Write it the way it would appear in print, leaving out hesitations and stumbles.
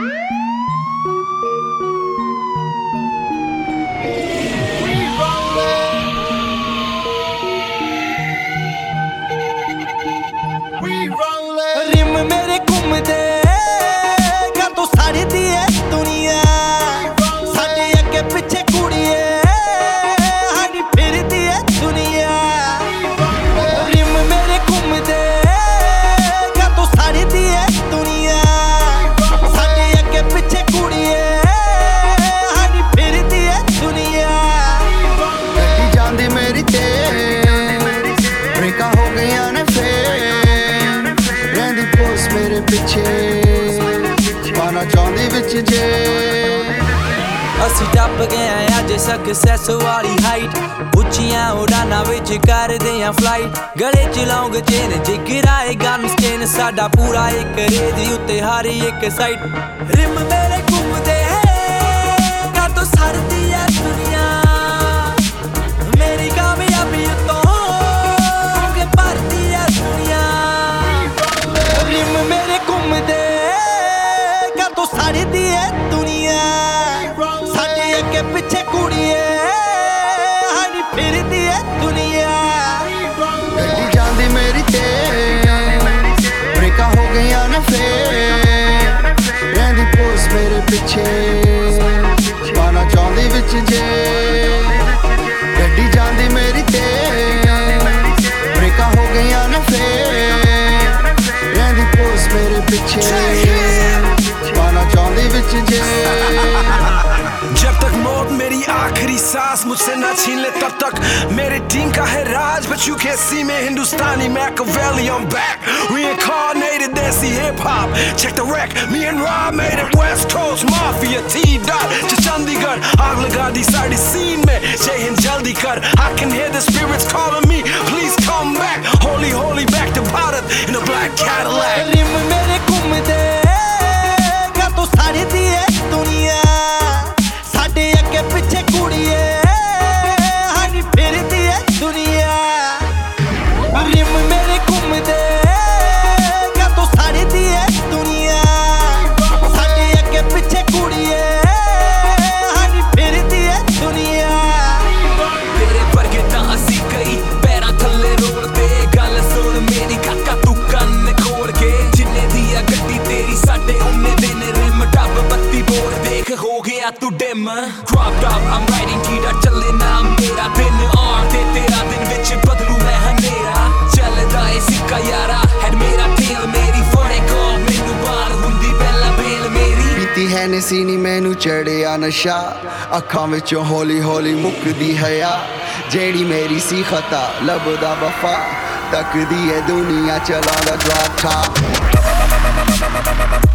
rim मेरे घूमदे कदों सड़दी है दुनिया साडे अगे पिछे कुड़िए हाडी फिरदी है दुनिया रिम मेरे घूमदे कदों सड़दी है दुनिया साडे अगे पिछे कुड़िए हाडी फिरदी है दुनिया गड्डी जांदी मेरी ते ब्रेका हो गईयां ने मेरे पिछे पाना चाहती विच जे असी टप गए अज सक्सैस वाली हाइट उच्चियां उड़ाना विच करदे आ फ्लाइट गले च लौंग चेन जिगराए गन स्टेन साडा पूरा एक रेज उत्ते हर एक साइड रिम मेरे घूमदे कदों सरदी है दुनिया मेरी कामयाबी तो भरदी है दुनिया रिम मेरे घूमदे कदों सड़दी है दुनिया साडे अगे पिछे कुड़िए हाडी फिरदी है दुनिया गड्डी जांदी मेरी ते ब्रेका हो गईयां ने रहिंदी पोस मेरे पिछे पाना चाहती विच जे गड्डी जांदी मेरी ते ब्रेका हो गईयां ने मेरे पिछे पाना चाहती विच जे जब तक मौत मेरी आखिरी सांस मुझसे ना छीन ले तब तक मेरे टीम का है राज but you can't see me Hindustani Machiavelli I'm back reincarnated desi hip hop check the wreck me and Rob made it West Coast Mafia T-Dot to Chandigarh aag laga di saadi scene mein Jai Hind jaldi kar I can hear the spirits calling me please come back holy holy back to Bharat in a black Cadillac rim मेरे घूमदे कदों सड़दी है दुनिया साडे अगे पिछे कुड़िए हाडी फिरदी है दुनिया रिम मेरे घूमदे कदों सड़दी है दुनिया साडे अगे पिछे कुड़िए हाडी फिरदी है दुनिया तेरे वर्गे तां असी कई पैरां थल्ले रोलदे गल सुन मेरी काका तू कन्न खोल के जिन्ने दी आ गड्डी तेरी साडे उन्ने दिन रिम टब बत्ती बोल देख हो गया तू dim crop top I'm riding कीड़ा चले नाम तेरा दिन और ते तेरा दिन विच बदलू मैं हनेरा चलदा ए सिक्का यारा हैड मेरा टेल मेरी फड़े कॉल मैनू बाल हुंदी पहला बेल मेरी पीती है नसीनी मैनू चढ़िया नशा अखां विचों हौली हौली मुकदी हया जेड़ी मेरी सी खता लभदा वफा तकदी है दुनिया चलांदा ड्रॉप टॉप